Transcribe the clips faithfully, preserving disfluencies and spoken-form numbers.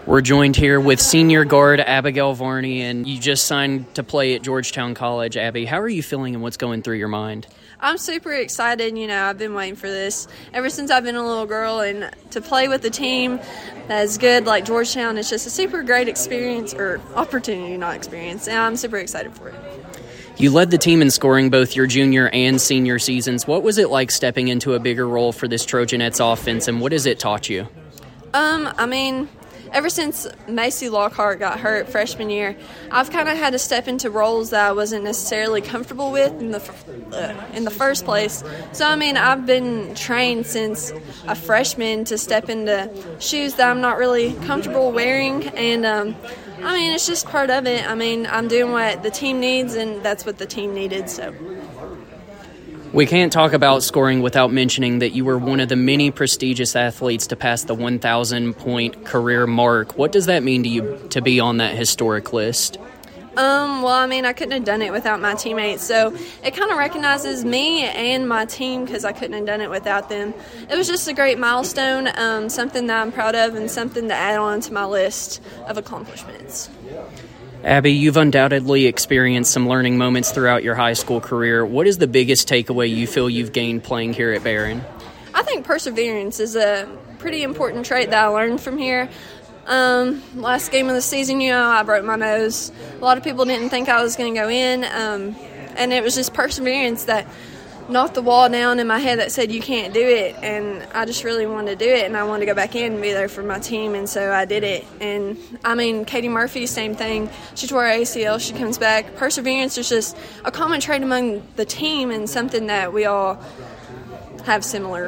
We're joined here with senior guard Abigail Varney, and you just signed to play at Georgetown College. Abby, how are you feeling and what's going through your mind? I'm super excited. You know, I've been waiting for this ever since I've been a little girl, and to play with a team that's good like Georgetown, it's just a super great experience, or opportunity, not experience, and I'm super excited for it. You led the team in scoring both your junior and senior seasons. What was it like stepping into a bigger role for this Trojanettes offense, and what has it taught you? Um, I mean, ever since Macy Lockhart got hurt freshman year, I've kind of had to step into roles that I wasn't necessarily comfortable with in the uh, in the first place. So, I mean, I've been trained since a freshman to step into shoes that I'm not really comfortable wearing, and um, I mean, it's just part of it. I mean, I'm doing what the team needs, and that's what the team needed, so. We can't talk about scoring without mentioning that you were one of the many prestigious athletes to pass the one thousand point career mark. What does that mean to you to be on that historic list? Um, well, I mean, I couldn't have done it without my teammates, so it kind of recognizes me and my team because I couldn't have done it without them. It was just a great milestone, um, something that I'm proud of and something to add on to my list of accomplishments. Abby, you've undoubtedly experienced some learning moments throughout your high school career. What is the biggest takeaway you feel you've gained playing here at Barron? I think perseverance is a pretty important trait that I learned from here. Um, last game of the season, you know, I broke my nose. A lot of people didn't think I was going to go in, um, and it was just perseverance that knocked the wall down in my head that said you can't do it, and I just really wanted to do it, and I wanted to go back in and be there for my team, and so I did it. And I mean, Katie Murphy, same thing. She tore her A C L, she comes back. Perseverance is just a common trait among the team and something that we all have similar.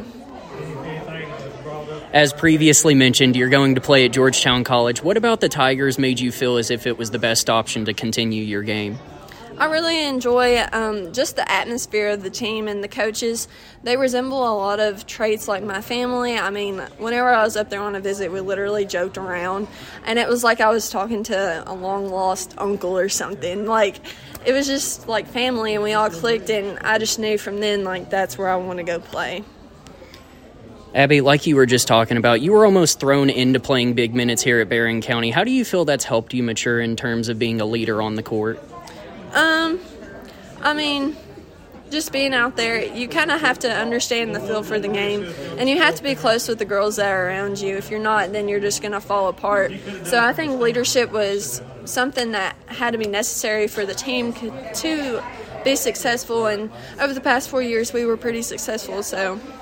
As previously mentioned, you're going to play at Georgetown College. What about the Tigers made you feel as if it was the best option to continue your game? I really enjoy um, just the atmosphere of the team and the coaches. They resemble a lot of traits like my family. I mean, whenever I was up there on a visit, we literally joked around, and it was like I was talking to a long-lost uncle or something. Like, it was just like family, and we all clicked, and I just knew from then, like, that's where I want to go play. Abby, like you were just talking about, you were almost thrown into playing big minutes here at Barron County. How do you feel that's helped you mature in terms of being a leader on the court? Um, I mean, just being out there, you kind of have to understand the feel for the game, and you have to be close with the girls that are around you. If you're not, then you're just going to fall apart. So I think leadership was something that had to be necessary for the team to be successful, and over the past four years, we were pretty successful, so